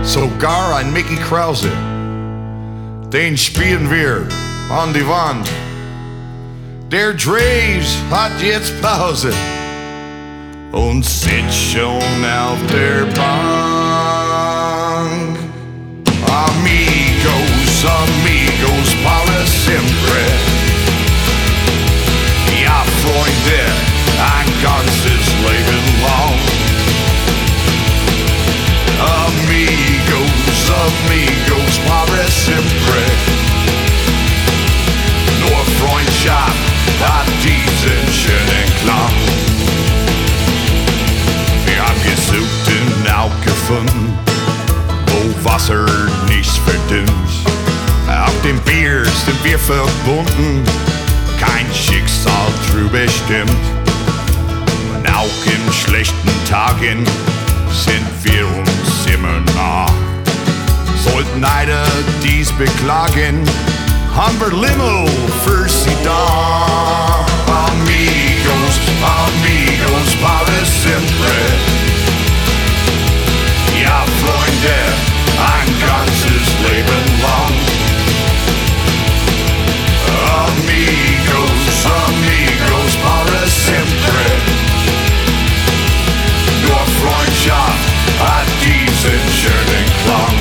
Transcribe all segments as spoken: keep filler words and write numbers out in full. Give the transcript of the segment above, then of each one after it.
sogar ein Mickey Krause. Den spielen wir an die Wand. Der Dreves hat jetzt Pause und sitzt schon auf der Bank. Amigos, amigos, para siempre. Ja, Freunde, ein ganzes Leben lang. Amigos, amigos, para siempre. Nur Freundschaft hat diesen schönen Klang. Wir haben gesucht und auch gefunden, wo Wasser nicht verdünnt. Auf dem Bier sind wir verbunden, kein Schicksal trüb bestimmt. Und auch in schlechten Tagen sind wir uns immer nah. Sollten einer dies beklagen, haben wir Limo für sie da. Amigos, amigos, para siempre. Ja, Freunde, ein ganzes Leben lang. Amigos, amigos, para siempre. Nur Freundschaft hat diesen schönen Klang.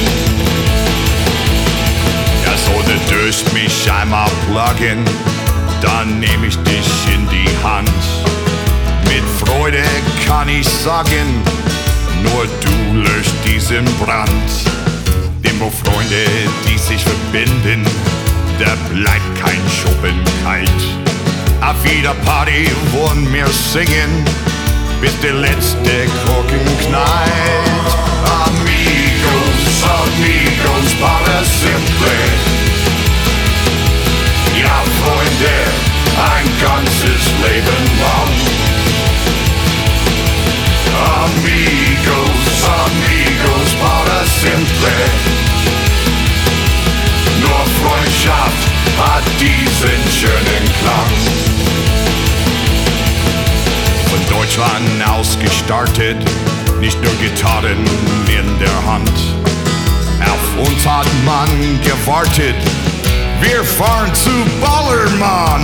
Ja, so der Durst mich einmal plagen, dann nehm ich dich in die Hand. Mit Freude kann ich sagen, nur du löscht diesen Brand. Denn wo Freunde, die sich verbinden, da bleibt kein Schuppenkeit. Auf jeder Party wollen wir singen, bis der letzte Korken knallt. Amigos, amigos, para siempre. Ja, Freunde, ein ganzes Leben lang. Amigos, amigos, para siempre. Nur Freundschaft hat diesen schönen Klang. Von Deutschland aus gestartet, nicht nur Gitarren in der Hand. Auf uns hat man gewartet, wir fahren zu Ballermann.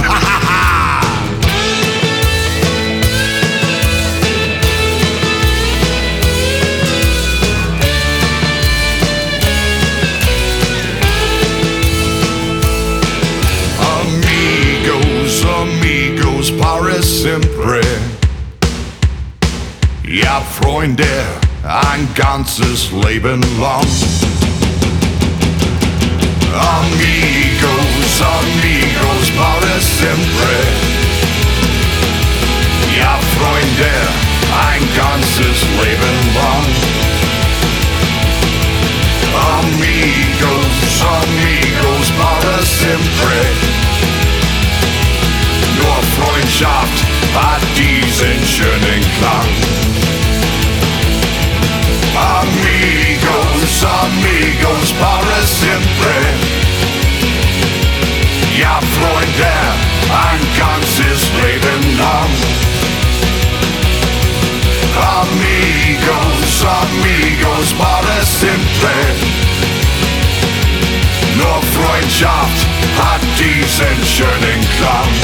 Amigos, amigos, para siempre. Ja, Freunde, ein ganzes Leben lang. Amigos, amigos, para siempre. Ja, Freunde, ein ganzes Leben lang. Amigos, amigos, para siempre. Nur Freundschaft hat diesen schönen Klang. Amigos, amigos, para siempre. Ja, Freunde, ein ganzes Leben lang. Amigos, amigos, para siempre. Nur Freundschaft hat diesen schönen Klang.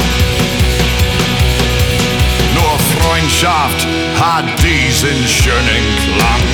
Nur Freundschaft hat diesen schönen Klang.